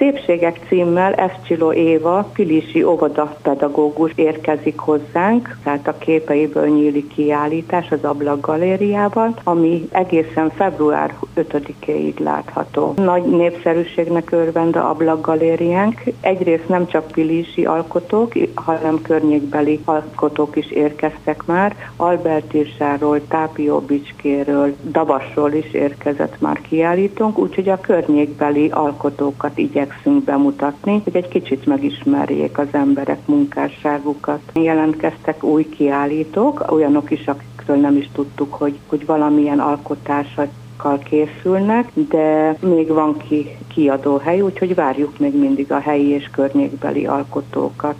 Szépségek címmel Eszcsiló Éva, pilisi óvodapedagógus érkezik hozzánk, tehát a képeiből nyílik kiállítás az Ablakgalériában, ami egészen február 5-éig látható. Nagy népszerűségnek örvend a Ablakgalériánk. Egyrészt nem csak pilisi alkotók, hanem környékbeli alkotók is érkeztek már. Albertírsáról, Tápióbicskéről, Dabasról is érkezett már kiállítónk, úgyhogy a környékbeli alkotókat igyekszünk bemutatni, hogy egy kicsit megismerjék az emberek munkásságukat. Jelentkeztek új kiállítók, olyanok is, akikről nem is tudtuk, hogy valamilyen alkotásokkal készülnek, de még van kiadóhely, úgyhogy várjuk még mindig a helyi és környékbeli alkotókat.